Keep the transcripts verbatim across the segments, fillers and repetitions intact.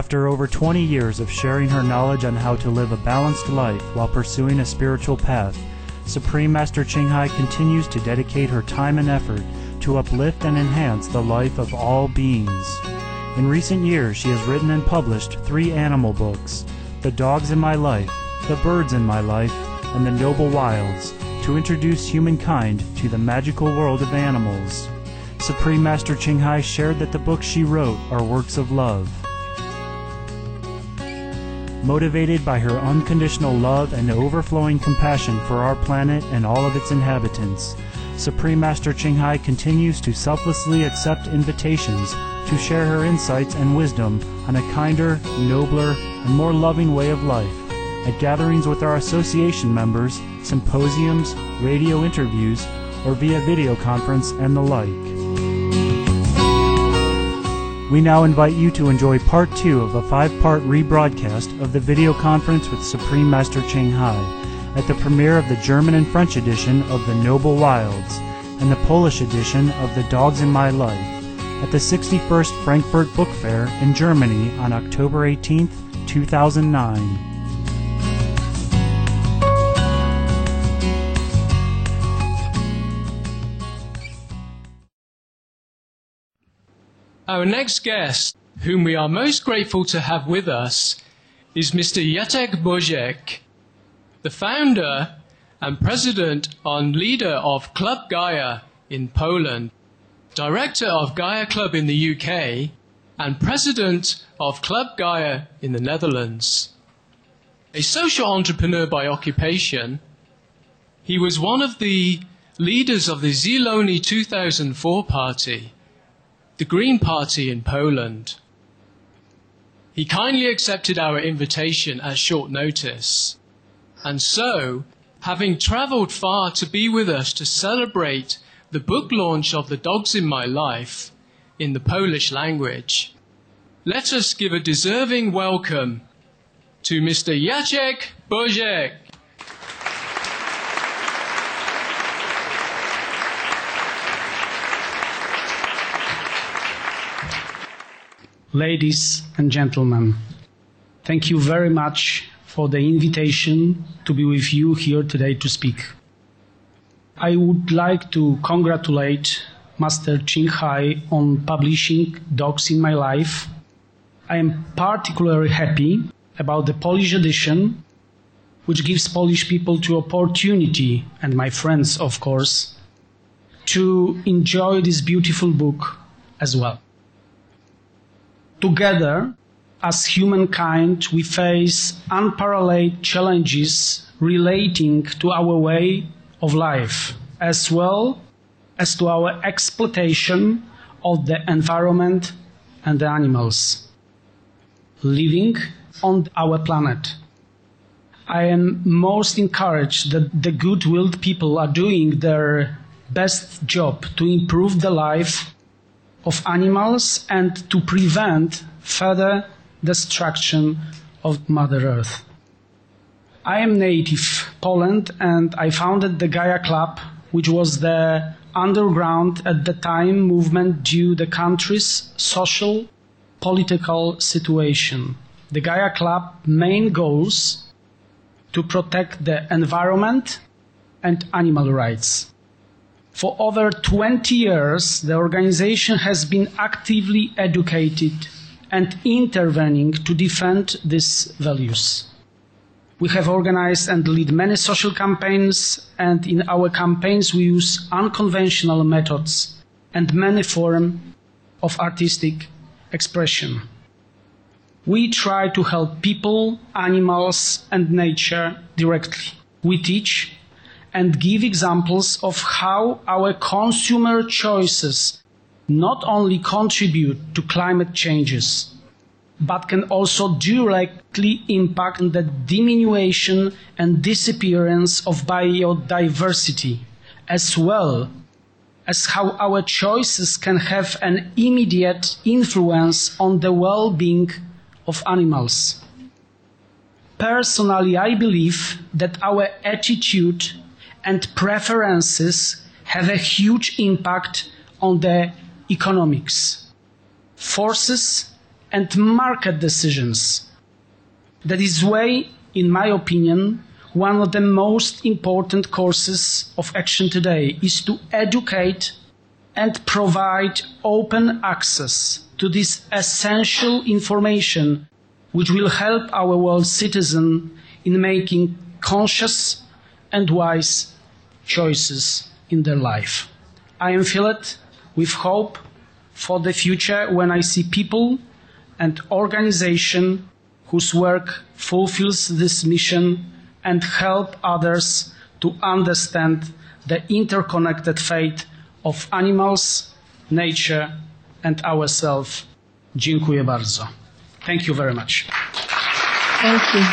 After over twenty years of sharing her knowledge on how to live a balanced life while pursuing a spiritual path, Supreme Master Ching Hai continues to dedicate her time and effort to uplift and enhance the life of all beings. In recent years, she has written and published three animal books, The Dogs in My Life, The Birds in My Life, and The Noble Wilds, to introduce humankind to the magical world of animals. Supreme Master Ching Hai shared that the books she wrote are works of love. Motivated by her unconditional love and overflowing compassion for our planet and all of its inhabitants, Supreme Master Ching Hai continues to selflessly accept invitations to share her insights and wisdom on a kinder, nobler, and more loving way of life at gatherings with our association members, symposiums, radio interviews, or via video conference and the like. We now invite you to enjoy part two of a five-part rebroadcast of the video conference with Supreme Master Ching Hai at the premiere of the German and French edition of The Noble Wilds and the Polish edition of The Dogs in My Life at the sixty-first Frankfurt Book Fair in Germany on October eighteenth, two thousand nine. Our next guest, whom we are most grateful to have with us, is Mister Jacek Boziek, the founder and president and leader of Club Gaia in Poland, director of Gaia Club in the U K, and president of Club Gaia in the Netherlands. A social entrepreneur by occupation, he was one of the leaders of the Zieloni two thousand four party, the Green Party in Poland. He kindly accepted our invitation at short notice, and so, having travelled far to be with us to celebrate the book launch of The Dogs in My Life in the Polish language, let us give a deserving welcome to Mister Jacek Boziek. Ladies and gentlemen, thank you very much for the invitation to be with you here today to speak. I would like to congratulate Master Ching Hai on publishing Dogs in My Life. I am particularly happy about the Polish edition, which gives Polish people the opportunity, and my friends of course, to enjoy this beautiful book as well. Together, as humankind, we face unparalleled challenges relating to our way of life, as well as to our exploitation of the environment and the animals living on our planet. I am most encouraged that the good-willed people are doing their best job to improve the life of animals and to prevent further destruction of Mother Earth. I am native Poland and I founded the Gaia Club, which was the underground at the time movement due to the country's social, political situation. The Gaia Club main goals to protect the environment and animal rights. For over twenty years, the organization has been actively educated and intervening to defend these values. We have organized and lead many social campaigns, and in our campaigns we use unconventional methods and many forms of artistic expression. We try to help people, animals, and nature directly. We teach and give examples of how our consumer choices not only contribute to climate changes, but can also directly impact on the diminution and disappearance of biodiversity, as well as how our choices can have an immediate influence on the well-being of animals. Personally, I believe that our attitude and preferences have a huge impact on the economics, forces and market decisions. That is why, in my opinion, one of the most important courses of action today is to educate and provide open access to this essential information which will help our world citizens in making conscious and wise choices in their life. I am filled with hope for the future when I see people and organizations whose work fulfills this mission and help others to understand the interconnected fate of animals, nature, and ourselves. Dziękuję bardzo. Thank you very much. Thank you.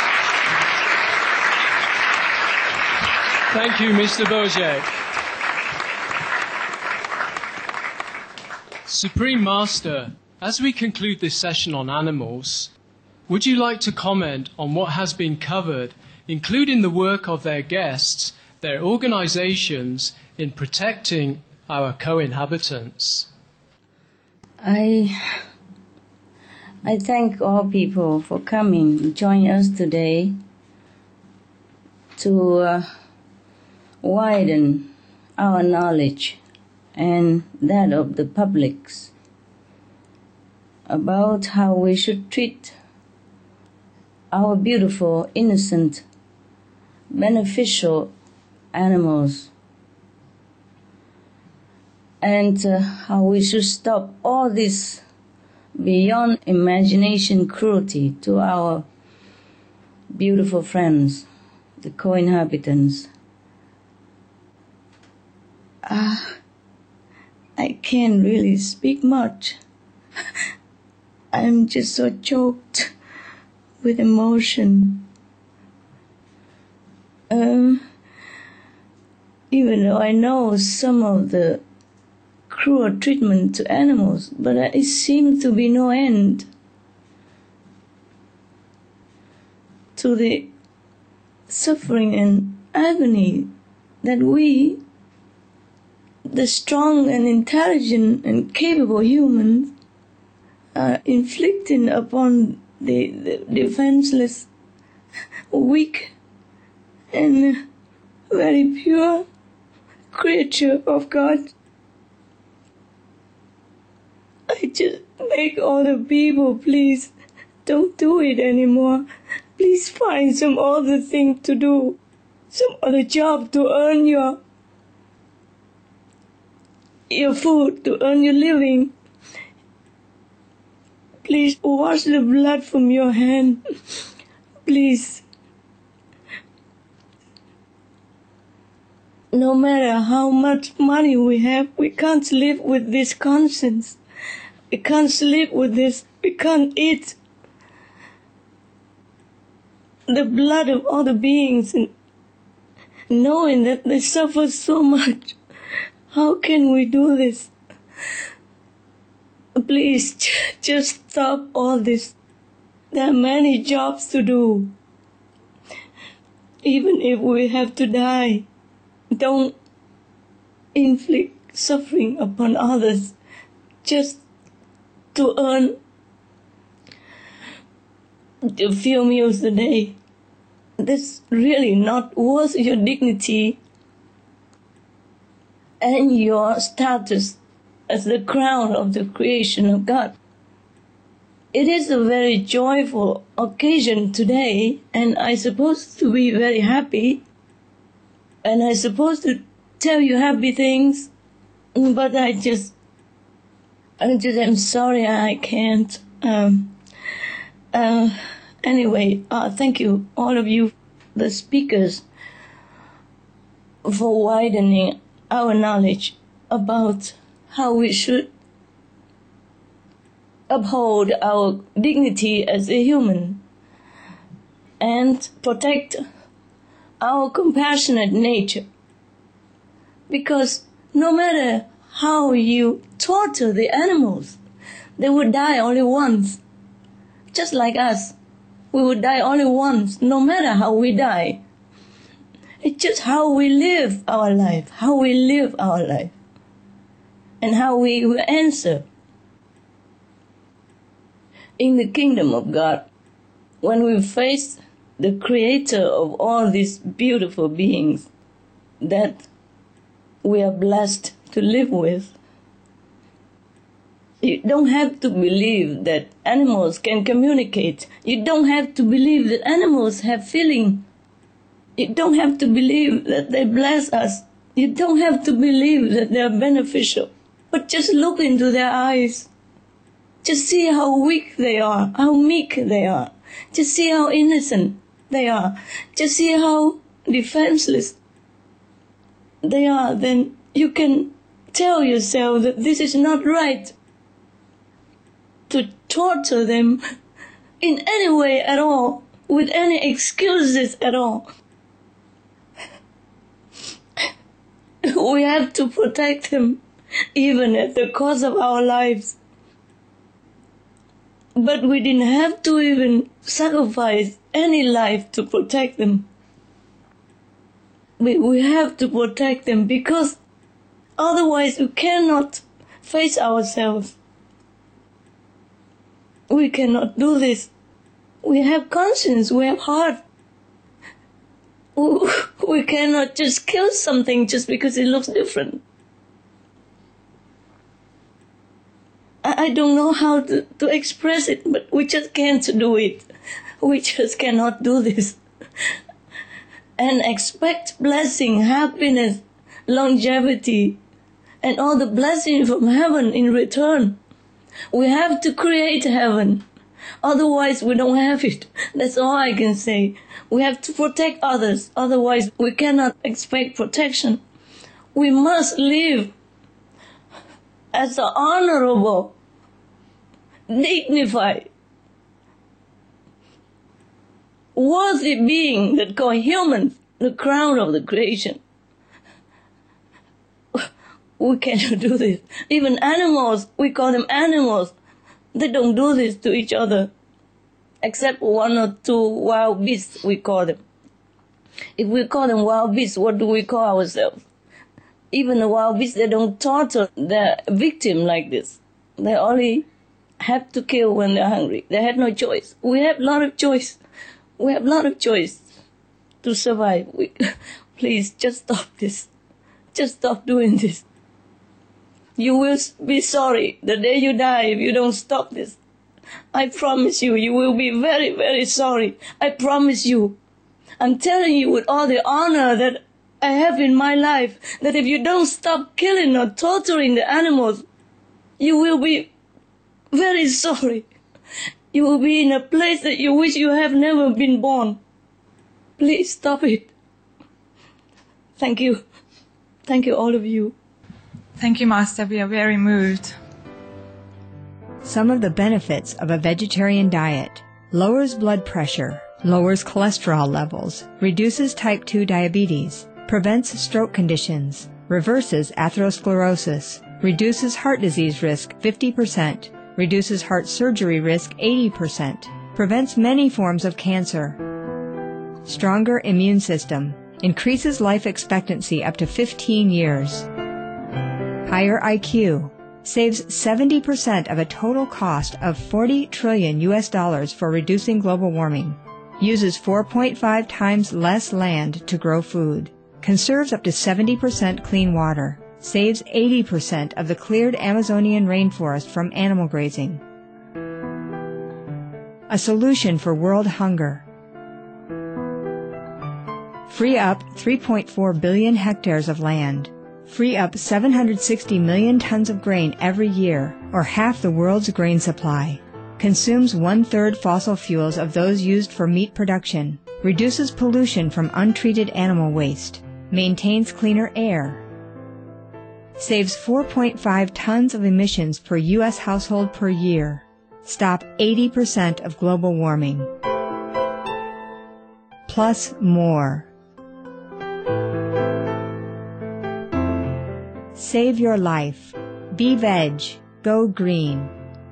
Thank you, Mister Božek. Supreme Master, as we conclude this session on animals, would you like to comment on what has been covered, including the work of their guests, their organizations, in protecting our co-inhabitants? I I thank all people for coming and joining us today to uh, widen our knowledge and that of the publics about how we should treat our beautiful, innocent, beneficial animals, and uh, how we should stop all this beyond imagination cruelty to our beautiful friends, the co-inhabitants. Ah, I can't really speak much. I'm just so choked with emotion. Um, even though I know some of the cruel treatment to animals, but it seems to be no end to the suffering and agony that we, the strong and intelligent and capable humans, are inflicting upon the, the defenseless, weak, and very pure creature of God. I just beg all the people, please, don't do it anymore. Please find some other thing to do, some other job to earn your your food, to earn your living. Please wash the blood from your hand. Please. No matter how much money we have, we can't live with this conscience. We can't sleep with this. We can't eat the blood of other beings, and knowing that they suffer so much. How can we do this? Please, just stop all this. There are many jobs to do. Even if we have to die, don't inflict suffering upon others just to earn a few meals a day. That's really not worth your dignity and your status as the crown of the creation of God. It is a very joyful occasion today, and I'm supposed to be very happy, and I'm supposed to tell you happy things, but I just I just am sorry I can't. Um, uh, anyway, uh, thank you, all of you, the speakers, for widening our knowledge about how we should uphold our dignity as a human and protect our compassionate nature. Because no matter how you torture the animals, they would die only once. Just like us, we would die only once, no matter how we die. It's just how we live our life, how we live our life, and how we will answer. in the kingdom of God, when we face the creator of all these beautiful beings that we are blessed to live with, you don't have to believe that animals can communicate. You don't have to believe that animals have feeling. You don't have to believe that they bless us. You don't have to believe that they are beneficial. But just look into their eyes. Just see how weak they are, how meek they are. Just see how innocent they are. Just see how defenseless they are. Then you can tell yourself that this is not right to torture them in any way at all, with any excuses at all. We have to protect them, even at the cost of our lives. But we didn't have to even sacrifice any life to protect them. We, we have to protect them because otherwise we cannot face ourselves. We cannot do this. We have conscience, we have heart. We cannot just kill something just because it looks different. I don't know how to, to express it, but we just can't do it. We just cannot do this. And expect blessing, happiness, longevity, and all the blessings from heaven in return. We have to create heaven. Otherwise, we don't have it. That's all I can say. We have to protect others. Otherwise, we cannot expect protection. We must live as an honorable, dignified, worthy being that call humans the crown of the creation. We cannot do this. Even animals, we call them animals. They don't do this to each other. Except one or two wild beasts, we call them. If we call them wild beasts, what do we call ourselves? Even the wild beasts, they don't torture their victim like this. They only have to kill when they're hungry. They had no choice. We have a lot of choice. We have a lot of choice to survive. We, please, just stop this. Just stop doing this. You will be sorry the day you die if you don't stop this. I promise you, you will be very, very sorry. I promise you. I'm telling you with all the honor that I have in my life, that if you don't stop killing or torturing the animals, you will be very sorry. You will be in a place that you wish you have never been born. Please stop it. Thank you. Thank you, all of you. Thank you, Master. We are very moved. Some of the benefits of a vegetarian diet: lowers blood pressure, lowers cholesterol levels, reduces type two diabetes, prevents stroke conditions, reverses atherosclerosis, reduces heart disease risk fifty percent, reduces heart surgery risk eighty percent, prevents many forms of cancer. Stronger immune system, increases life expectancy up to fifteen years. Higher I Q, saves seventy percent of a total cost of forty trillion U S dollars for reducing global warming. Uses four point five times less land to grow food. Conserves up to seventy percent clean water. Saves eighty percent of the cleared Amazonian rainforest from animal grazing. A solution for world hunger. Free up three point four billion hectares of land. Free up seven hundred sixty million tons of grain every year, or half the world's grain supply. Consumes one-third fossil fuels of those used for meat production. Reduces pollution from untreated animal waste. Maintains cleaner air. Saves four point five tons of emissions per U S household per year. Stop eighty percent of global warming. Plus more. Save your life. Be veg. Go green.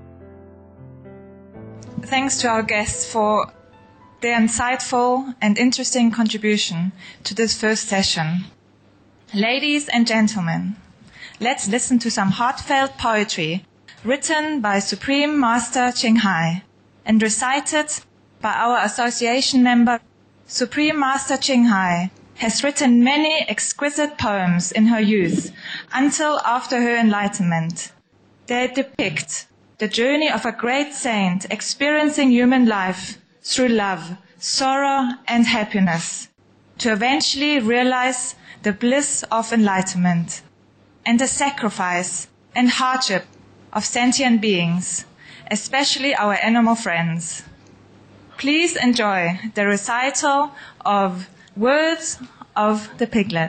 Thanks to our guests for their insightful and interesting contribution to this first session. Ladies and gentlemen, let's listen to some heartfelt poetry written by Supreme Master Ching Hai. and recited by our association member, Supreme Master Ching Hai, has written many exquisite poems in her youth until after her enlightenment. They depict the journey of a great saint experiencing human life through love, sorrow, and happiness to eventually realize the bliss of enlightenment and the sacrifice and hardship of sentient beings, especially our animal friends. Please enjoy the recital of Words of the Piglet.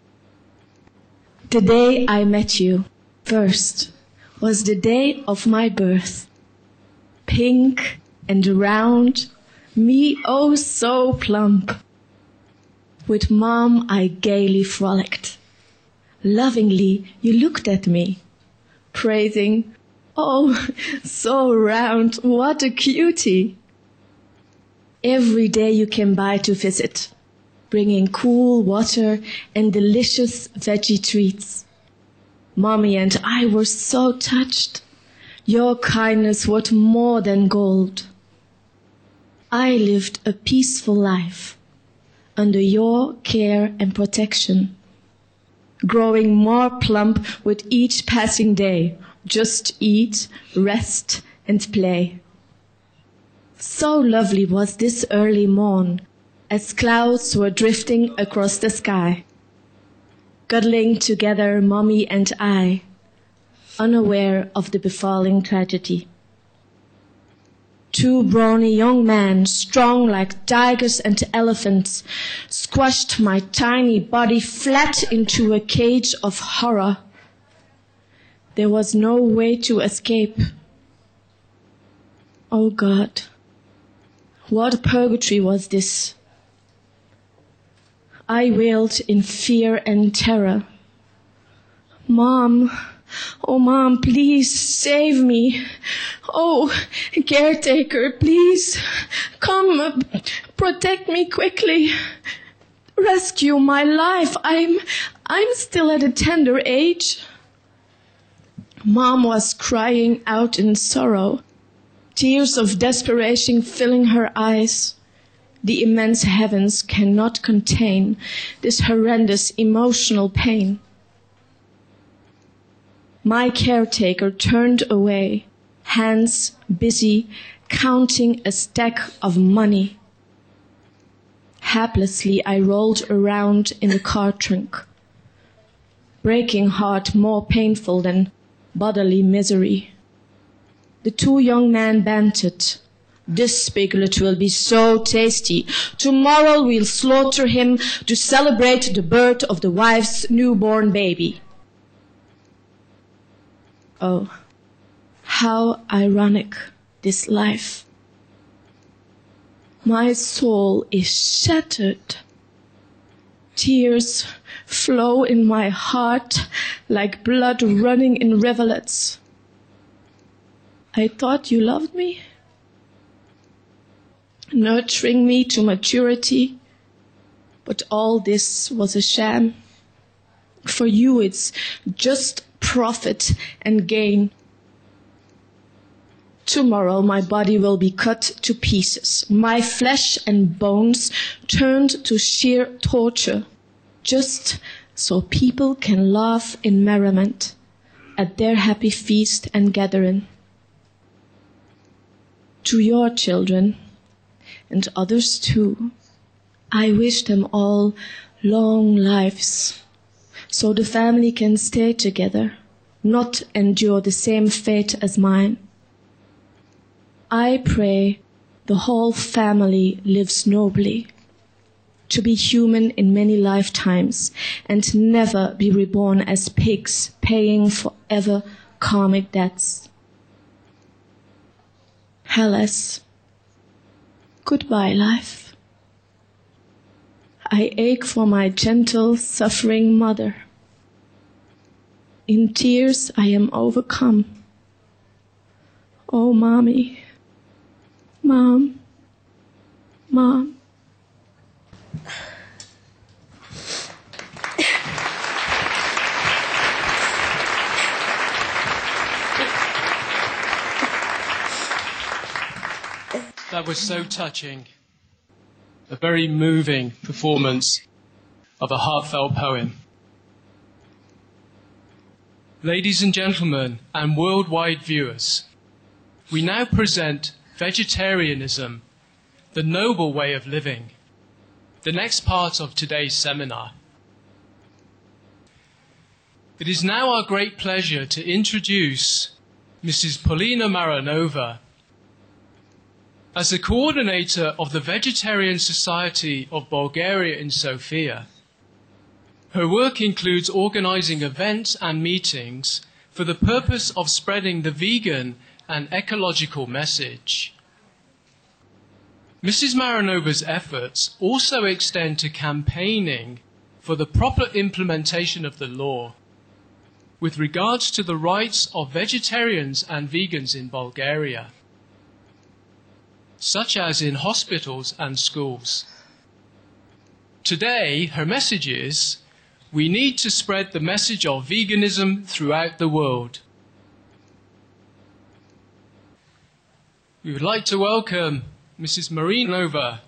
The day I met you first was the day of my birth. Pink and round, me oh so plump. With Mom I gaily frolicked. Lovingly you looked at me, praising, oh, so round, what a cutie. Every day you came by to visit, bringing cool water and delicious veggie treats. Mommy and I were so touched. Your kindness worth more than gold. I lived a peaceful life under your care and protection, growing more plump with each passing day. Just eat, rest, and play. So lovely was this early morn, as clouds were drifting across the sky, cuddling together Mommy and I, unaware of the befalling tragedy. Two brawny young men, strong like tigers and elephants, squashed my tiny body flat into a cage of horror. There was no way to escape. Oh God, what purgatory was this? I wailed in fear and terror. Mom, oh Mom, please save me. Oh, caretaker, please come protect me quickly. Rescue my life. I'm, I'm still at a tender age. Mom was crying out in sorrow, tears of desperation filling her eyes. The immense heavens cannot contain this horrendous emotional pain. My caretaker turned away, hands busy counting a stack of money. Helplessly, I rolled around in the car trunk, breaking heart more painful than bodily misery. The two young men bantered. This piglet will be so tasty. Tomorrow we'll slaughter him to celebrate the birth of the wife's newborn baby. Oh, how ironic this life. My soul is shattered. Tears flow in my heart like blood running in rivulets. I thought you loved me, nurturing me to maturity, but all this was a sham. For you it's just profit and gain. Tomorrow my body will be cut to pieces, my flesh and bones turned to sheer torture, just so people can laugh in merriment at their happy feast and gathering. To your children, and others too, I wish them all long lives, so the family can stay together, not endure the same fate as mine. I pray the whole family lives nobly, to be human in many lifetimes and never be reborn as pigs paying forever karmic debts. Alas, goodbye, life. I ache for my gentle, suffering mother. In tears I am overcome. Oh, Mommy, Mom, Mom. that was so touching. A very moving performance of a heartfelt poem. Ladies and gentlemen, and worldwide viewers, we now present Vegetarianism, the Noble Way of Living, the next part of today's seminar. It is now our great pleasure to introduce Missus Polina Maranova. As the coordinator of the Vegetarian Society of Bulgaria in Sofia, her work includes organizing events and meetings for the purpose of spreading the vegan and ecological message. Missus Maranova's efforts also extend to campaigning for the proper implementation of the law with regards to the rights of vegetarians and vegans in Bulgaria, such as in hospitals and schools. Today, her message is, we need to spread the message of veganism throughout the world. We would like to welcome Missus Maranova.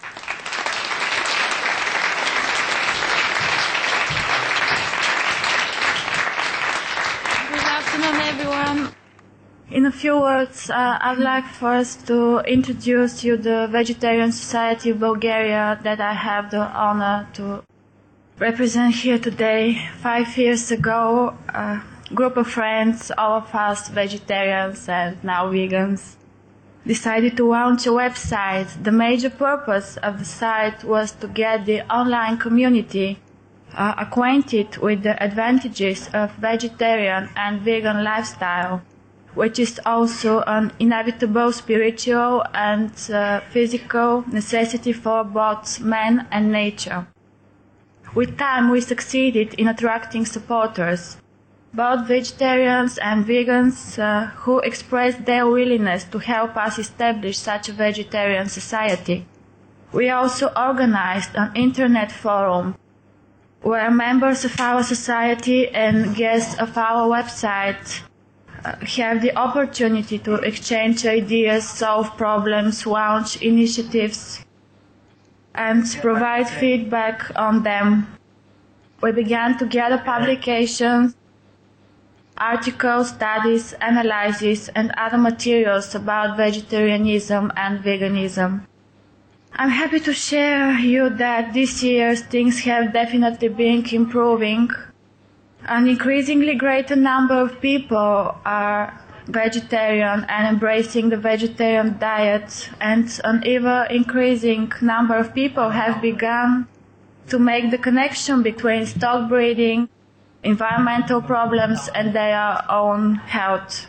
Good afternoon, everyone. In a few words, uh, I'd like first to introduce you the Vegetarian Society of Bulgaria that I have the honor to represent here today. Five years ago, a group of friends, all of us vegetarians and now vegans, decided to launch a website. The major purpose of the site was to get the online community uh, acquainted with the advantages of vegetarian and vegan lifestyle, which is also an inevitable spiritual and uh, physical necessity for both man and nature. With time, we succeeded in attracting supporters, both vegetarians and vegans uh, who expressed their willingness to help us establish such a vegetarian society. We also organized an internet forum where members of our society and guests of our website uh, have the opportunity to exchange ideas, solve problems, launch initiatives, and provide feedback on them. We began to gather publications, articles, studies, analyses, and other materials about vegetarianism and veganism. I'm happy to share you that this year things have definitely been improving. An increasingly greater number of people are vegetarian and embracing the vegetarian diet, and an ever increasing number of people have begun to make the connection between stock breeding, environmental problems, and their own health.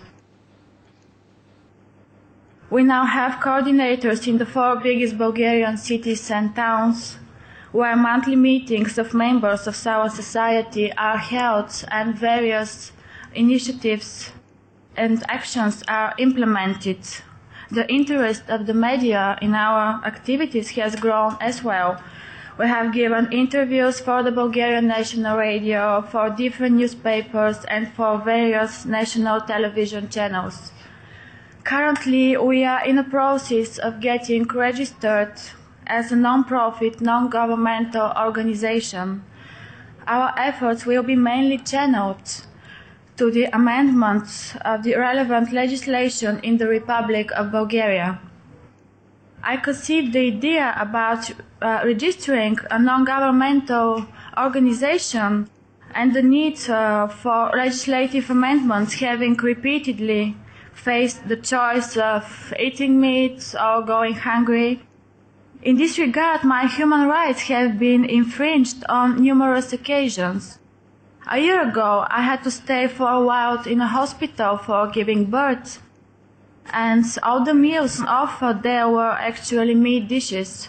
We now have coordinators in the four biggest Bulgarian cities and towns, where monthly meetings of members of our society are held and various initiatives and actions are implemented. The interest of the media in our activities has grown as well. We have given interviews for the Bulgarian National Radio, for different newspapers, and for various national television channels. Currently, we are in the process of getting registered as a non-profit, non-governmental organization. Our efforts will be mainly channeled to the amendments of the relevant legislation in the Republic of Bulgaria. I conceived the idea about uh, registering a non-governmental organization and the need uh, for legislative amendments, having repeatedly faced the choice of eating meat or going hungry. In this regard, my human rights have been infringed on numerous occasions. A year ago, I had to stay for a while in a hospital for giving birth, and all the meals offered there were actually meat dishes.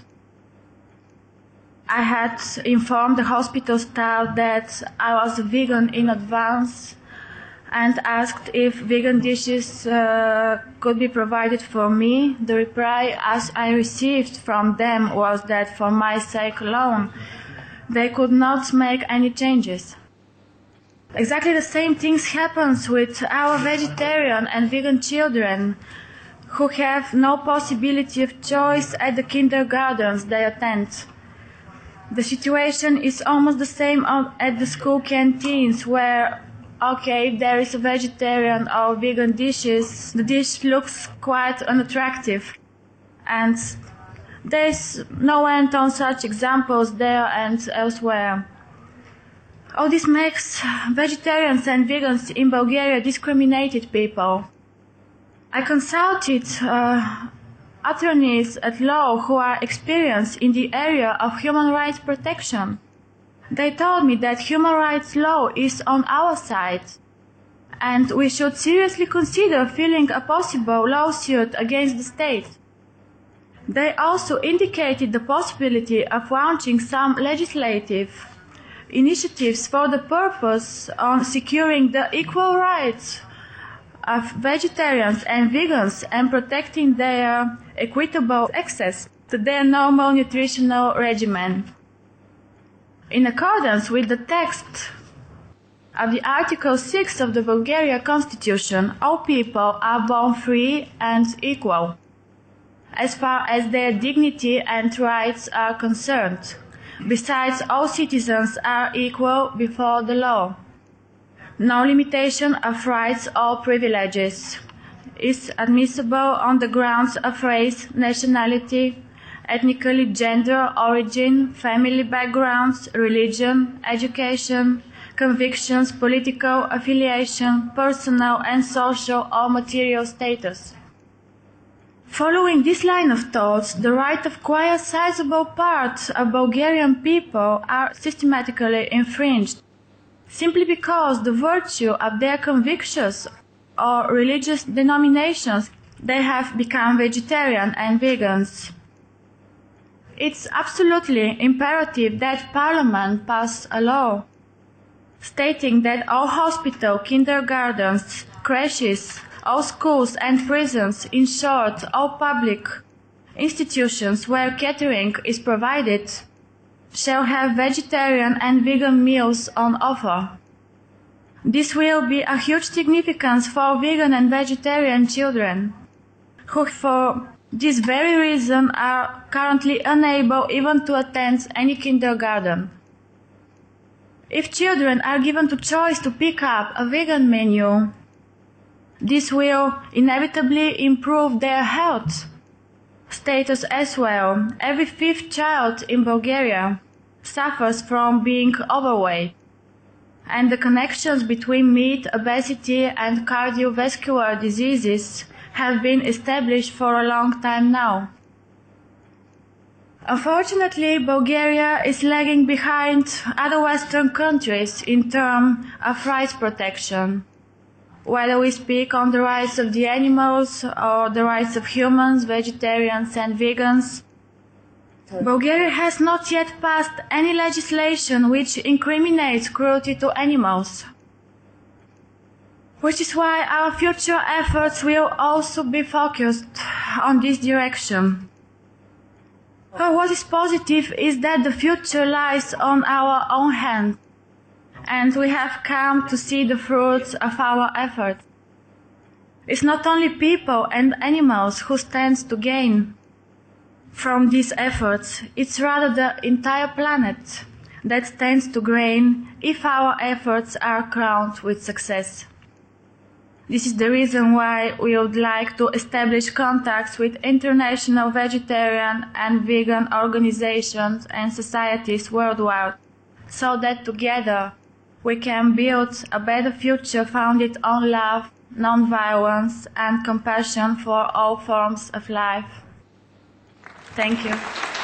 I had informed the hospital staff that I was a vegan in advance and asked if vegan dishes uh, could be provided for me. The reply as I received from them was that for my sake alone, they could not make any changes. Exactly the same things happens with our vegetarian and vegan children. who have no possibility of choice at the kindergartens they attend. The situation is almost the same at the school canteens where, okay, if there is a vegetarian or vegan dishes, the dish looks quite unattractive. And there is no end on such examples there and elsewhere. All this makes vegetarians and vegans in Bulgaria discriminated people. I consulted uh, attorneys at law who are experienced in the area of human rights protection. They told me that human rights law is on our side, and we should seriously consider filing a possible lawsuit against the state. They also indicated the possibility of launching some legislative initiatives for the purpose of securing the equal rights of vegetarians and vegans and protecting their equitable access to their normal nutritional regimen. In accordance with the text of the Article six of the Bulgaria Constitution, all people are born free and equal, as far as their dignity and rights are concerned. Besides, all citizens are equal before the law. No limitation of rights or privileges is admissible on the grounds of race, nationality, ethnically, gender, origin, family backgrounds, religion, education, convictions, political affiliation, personal and social or material status. Following this line of thought, the right of quite a sizable part of Bulgarian people are systematically infringed, simply because the virtue of their convictions or religious denominations they have become vegetarian and vegans. It's absolutely imperative that Parliament pass a law stating that all hospitals, kindergartens, creches, all schools and prisons, in short, all public institutions where catering is provided, shall have vegetarian and vegan meals on offer. This will be a huge significance for vegan and vegetarian children, who for this very reason are currently unable even to attend any kindergarten. If children are given the choice to pick up a vegan menu, this will inevitably improve their health status as well. Every fifth child in Bulgaria suffers from being overweight, and the connections between meat, obesity, and cardiovascular diseases have been established for a long time now. Unfortunately, Bulgaria is lagging behind other Western countries in terms of rights protection. Whether we speak on the rights of the animals or the rights of humans, vegetarians and vegans, Bulgaria has not yet passed any legislation which incriminates cruelty to animals, which is why our future efforts will also be focused on this direction. But what is positive is that the future lies on our own hands, and we have come to see the fruits of our efforts. It's not only people and animals who stand to gain from these efforts, it's rather the entire planet that stands to gain if our efforts are crowned with success. This is the reason why we would like to establish contacts with international vegetarian and vegan organizations and societies worldwide, so that together we can build a better future founded on love, non-violence, and compassion for all forms of life. Thank you.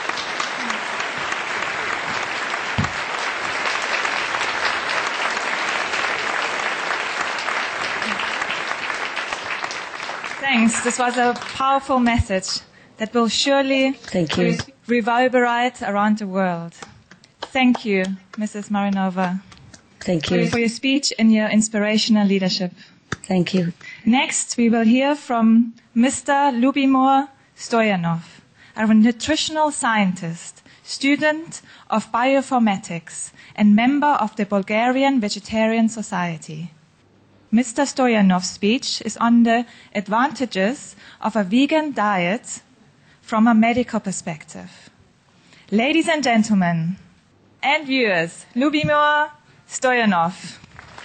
Thanks. This was a powerful message that will surely Thank you. re- reverberate around the world. Thank you, Missus Marinova. Thank For, you. for your speech and your inspirational leadership. Thank you. Next, we will hear from Mister Lubimor Stoyanov, a nutritional scientist, student of bioinformatics, and member of the Bulgarian Vegetarian Society. Mister Stoyanov's speech is on the advantages of a vegan diet from a medical perspective. Ladies and gentlemen, and viewers, Lubomir Stoyanov.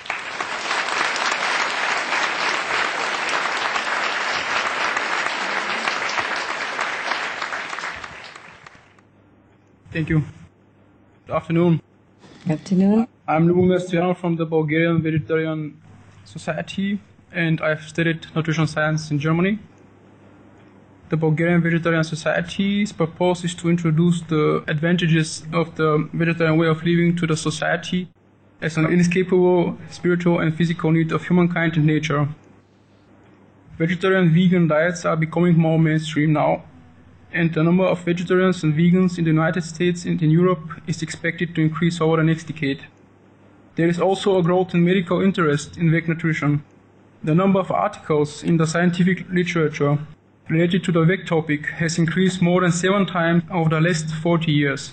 Thank you. Good afternoon. Good afternoon. I'm Lubomir Stoyanov from the Bulgarian Vegetarian Society, and I've studied nutrition science in Germany. The Bulgarian Vegetarian Society's purpose is to introduce the advantages of the vegetarian way of living to the society as an inescapable spiritual and physical need of humankind and nature. Vegetarian vegan diets are becoming more mainstream now, and the number of vegetarians and vegans in the United States and in Europe is expected to increase over the next decade. There is also a growth in medical interest in vegan nutrition. The number of articles in the scientific literature related to the veg topic has increased more than seven times over the last forty years.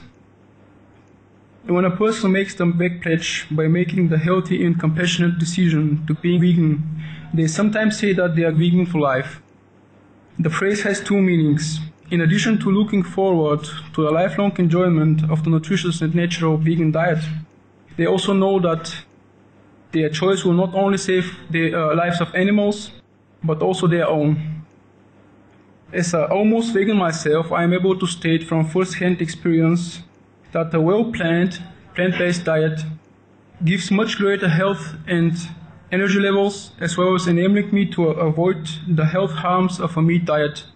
When a person makes the veg pledge by making the healthy and compassionate decision to be vegan, they sometimes say that they are vegan for life. The phrase has two meanings. In addition to looking forward to the lifelong enjoyment of the nutritious and natural vegan diet, they also know that their choice will not only save the uh, lives of animals, but also their own. As a almost vegan myself, I am able to state from first-hand experience that a well-planned, plant-based diet gives much greater health and energy levels, as well as enabling me to avoid the health harms of a meat diet.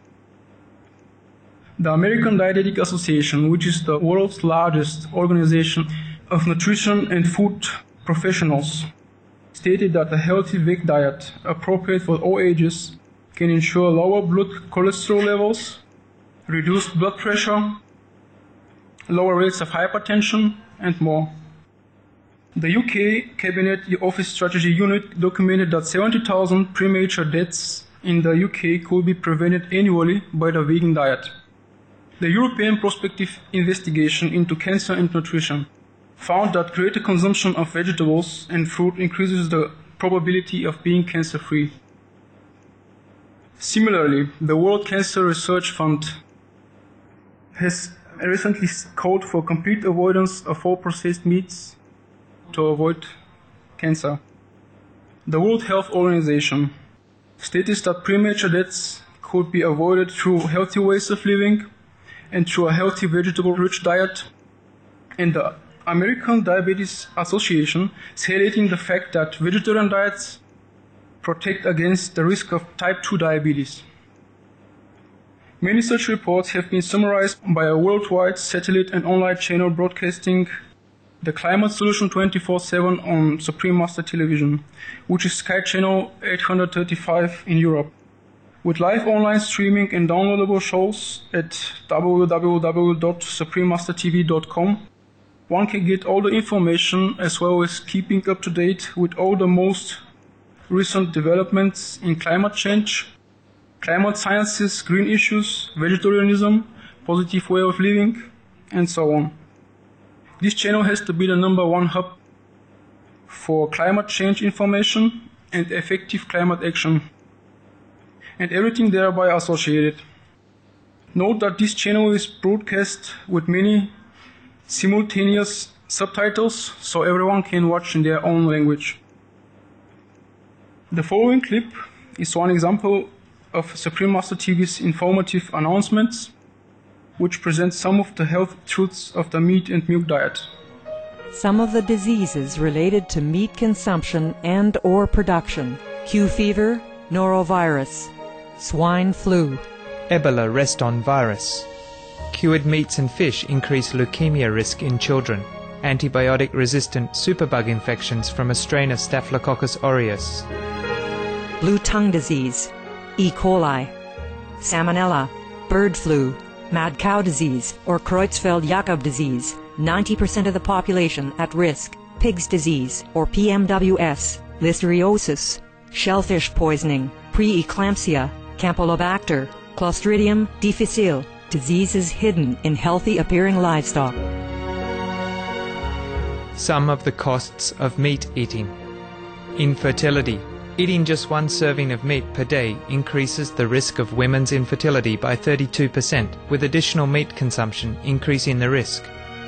The American Dietetic Association, which is the world's largest organization of nutrition and food professionals, stated that a healthy veg diet, appropriate for all ages, can ensure lower blood cholesterol levels, reduced blood pressure, lower rates of hypertension, and more. The U K Cabinet Office Strategy Unit documented that seventy thousand premature deaths in the U K could be prevented annually by the vegan diet. The European Prospective Investigation into Cancer and Nutrition found that greater consumption of vegetables and fruit increases the probability of being cancer-free. Similarly, the World Cancer Research Fund has recently called for complete avoidance of all processed meats to avoid cancer. The World Health Organization states that premature deaths could be avoided through healthy ways of living and through a healthy vegetable-rich diet, and the American Diabetes Association is highlighting the fact that vegetarian diets protect against the risk of type two diabetes. Many such reports have been summarized by a worldwide satellite and online channel broadcasting the Climate Solution twenty-four seven on Supreme Master Television, which is Sky Channel eight hundred thirty-five in Europe. With live online streaming and downloadable shows at w w w dot supreme master t v dot com, one can get all the information as well as keeping up to date with all the most recent developments in climate change, climate sciences, green issues, vegetarianism, positive way of living, and so on. This channel has to be the number one hub for climate change information and effective climate action, and everything thereby associated. Note that this channel is broadcast with many simultaneous subtitles, so everyone can watch in their own language. The following clip is one example of Supreme Master T V's informative announcements, which presents some of the health truths of the meat and milk diet. Some of the diseases related to meat consumption and or production: Q fever, norovirus, swine flu, Ebola reston virus. Cured meats and fish increase leukemia risk in children. Antibiotic-resistant superbug infections from a strain of Staphylococcus aureus. blue tongue disease, E. coli, salmonella, bird flu, mad cow disease, or Creutzfeldt-Jakob disease, ninety percent of the population at risk, pig's disease, or P M W S, listeriosis, shellfish poisoning, preeclampsia, Campylobacter, Clostridium difficile, diseases hidden in healthy-appearing livestock. Some of the costs of meat eating: infertility, Eating just one serving of meat per day increases the risk of women's infertility by thirty-two percent, with additional meat consumption increasing the risk.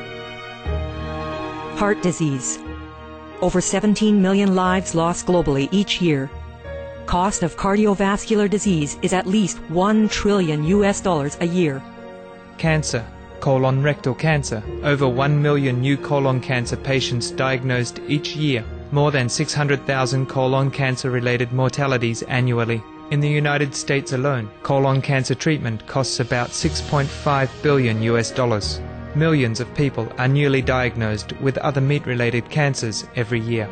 Heart disease. Over seventeen million lives lost globally each year. Cost of cardiovascular disease is at least one trillion U S dollars a year. Cancer. Colon rectal cancer. Over one million new colon cancer patients diagnosed each year. More than six hundred thousand colon cancer-related mortalities annually. In the United States alone, colon cancer treatment costs about six point five billion U S dollars. Millions of people are newly diagnosed with other meat-related cancers every year.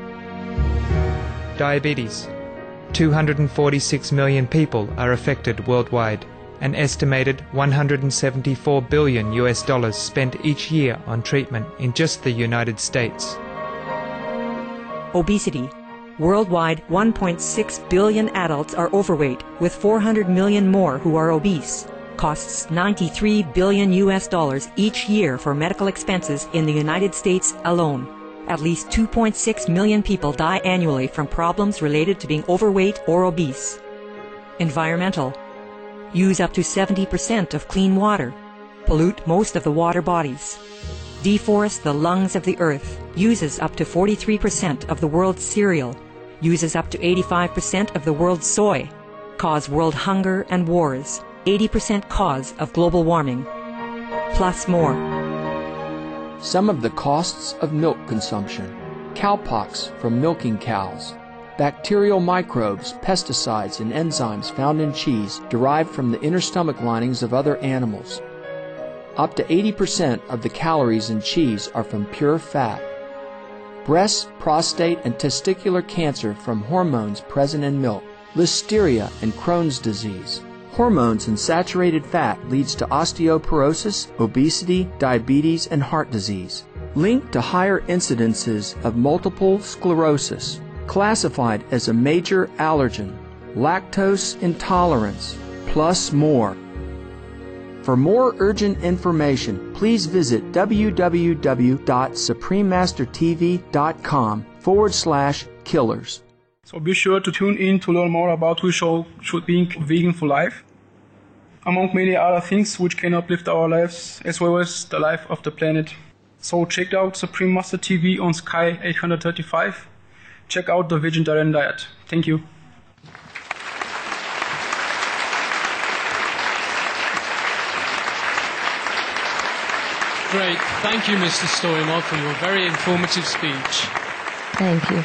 Diabetes. two hundred forty-six million people are affected worldwide. An estimated one hundred seventy-four billion U S dollars spent each year on treatment in just the United States. Obesity. Worldwide, one point six billion adults are overweight, with four hundred million more who are obese. Costs ninety-three billion U S dollars each year for medical expenses in the United States alone. At least two point six million people die annually from problems related to being overweight or obese. Environmental. Use up to seventy percent of clean water. Pollute most of the water bodies. Deforest the lungs of the earth, uses up to forty-three percent of the world's cereal, uses up to eighty-five percent of the world's soy, cause world hunger and wars, eighty percent cause of global warming, plus more. Some of the costs of milk consumption: cowpox from milking cows, bacterial microbes, pesticides, and enzymes found in cheese derived from the inner stomach linings of other animals. Up to eighty percent of the calories in cheese are from pure fat. Breast, prostate, and testicular cancer from hormones present in milk. Listeria and Crohn's disease. Hormones in saturated fat leads to osteoporosis, obesity, diabetes, and heart disease. Linked to higher incidences of multiple sclerosis. Classified as a major allergen. Lactose intolerance, plus more. For more urgent information, please visit www.suprememastertv.com forward slash killers. So be sure to tune in to learn more about we should, should being vegan for life, among many other things which can uplift our lives as well as the life of the planet. So check out Supreme Master T V on Sky eight thirty-five. Check out the vegetarian diet. Thank you. Great. Thank you, Mister Stoyanov, for your very informative speech. Thank you.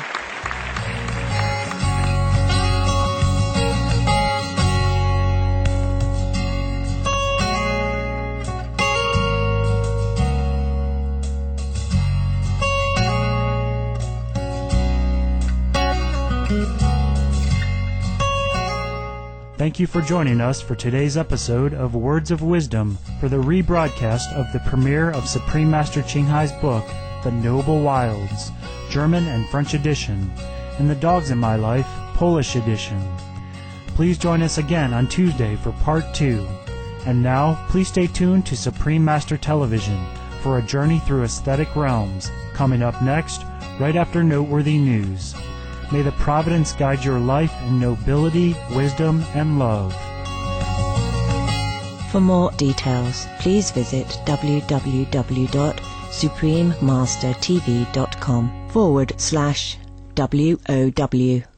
Thank you for joining us for today's episode of Words of Wisdom for the rebroadcast of the premiere of Supreme Master Ching Hai's book, The Noble Wilds, German and French edition, and The Dogs in My Life, Polish edition. Please join us again on Tuesday for part two. And now, please stay tuned to Supreme Master Television for a journey through aesthetic realms, coming up next, right after noteworthy news. May the providence guide your life in nobility, wisdom, and love. For more details, please visit www.suprememastertv.com forward slash WOW.